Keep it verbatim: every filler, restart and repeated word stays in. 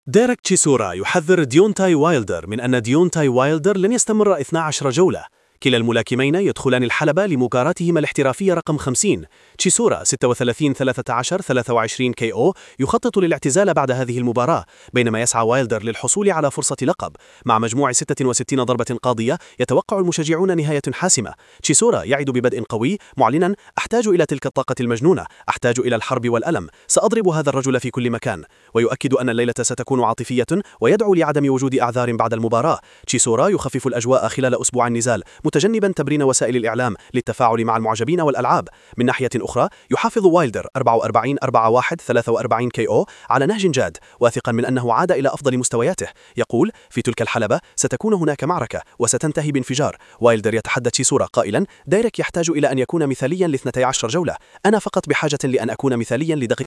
ديريك تشيسورا يحذر ديونتاي وايلدر من أن ديونتاي وايلدر لن يستمر اثنتي عشرة جولة. كلا الملاكمين يدخلان الحلبة لمباراتهما الاحترافية رقم خمسين. تشيسورا ستة وثلاثين ثلاثة عشر ثلاثة وعشرين كي أو يخطط للاعتزال بعد هذه المباراة، بينما يسعى وايلدر للحصول على فرصة لقب. مع مجموع ستة وستين ضربة قاضية يتوقع المشجعون نهاية حاسمة. تشيسورا يعد ببدء قوي معلنا: أحتاج إلى تلك الطاقة المجنونة، أحتاج إلى الحرب والألم، سأضرب هذا الرجل في كل مكان. ويؤكد أن الليلة ستكون عاطفية ويدعو لعدم وجود أعذار بعد المباراة. تشيسورا يخفف الأجواء خلال أسبوع النزال، متجنبا تبرين وسائل الإعلام للتفاعل مع المعجبين والألعاب. من ناحية أخرى يحافظ وايلدر أربعة وأربعين أربعة واحد ثلاثة وأربعين كي أو على نهج جاد، واثقا من أنه عاد إلى أفضل مستوياته. يقول: في تلك الحلبة ستكون هناك معركة وستنتهي بانفجار. وايلدر يتحدى تشيسورا قائلا: ديريك يحتاج إلى أن يكون مثاليا لاثنتي عشرة جولة، أنا فقط بحاجة لأن أكون مثاليا لدقيقة.